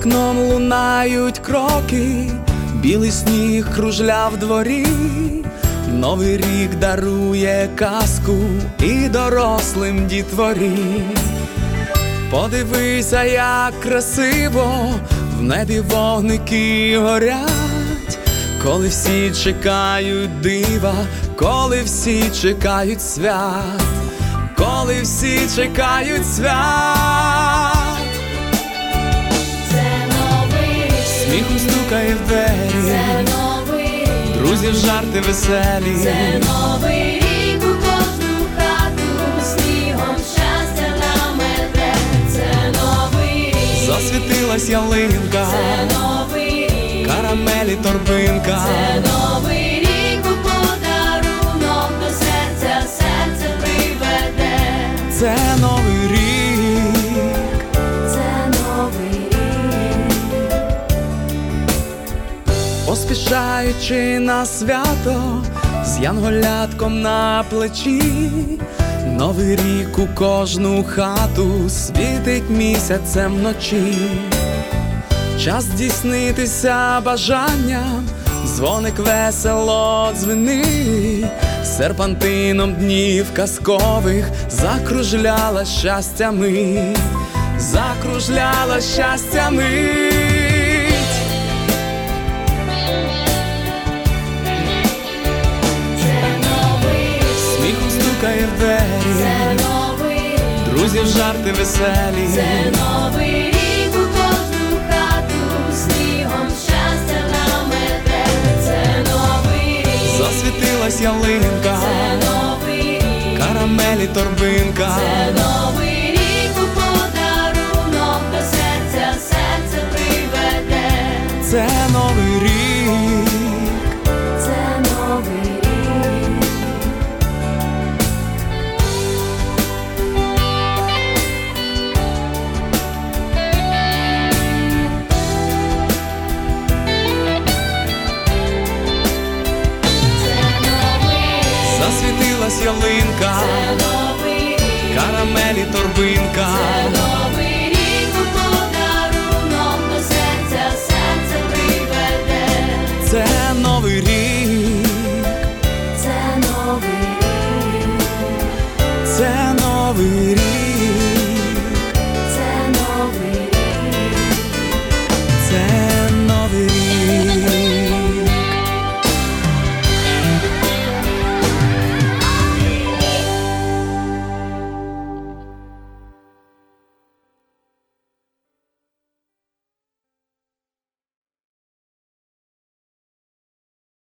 вікном лунають кроки, білий сніг кружляв в дворі. Новий рік дарує казку і дорослим дітворі. Подивися, як красиво в небі вогники горять, коли всі чекають дива, коли всі чекають свят, коли всі чекають свят. Це новий рік, Сміхом стукає в двері, це новий рік, друзів жарти веселі. це новий рік, у кожну хату снігом щастя намете. Це новий рік, Засвітилась ялинка, це новий рік, карамелі торбинка. це новий рік, у подарунок до серця серце приведе. Це новий рік, Це новий рік, поспішаючи на свято, з янголятком на плечі. Новий рік у кожну хату світить місяцем вночі. Час здійснитися бажанням, дзвоник весело дзвенить. Серпантином днів казкових закружляла щастя мить, закружляла щастя мить. це новий рік, Сміхом стукає в двері, це новий рік, друзів жарти веселі. це новий рік, у кожну хату снігом щастя намете. Це новий рік, Засвітилась ялинка, це новий рік, карамелі торбинка. це новий рік, у подарунок до серця серце приведе. Це новий рік, Це новий рік. засвітилась ялинка, Це новий рік, карамелі торбинка. це новий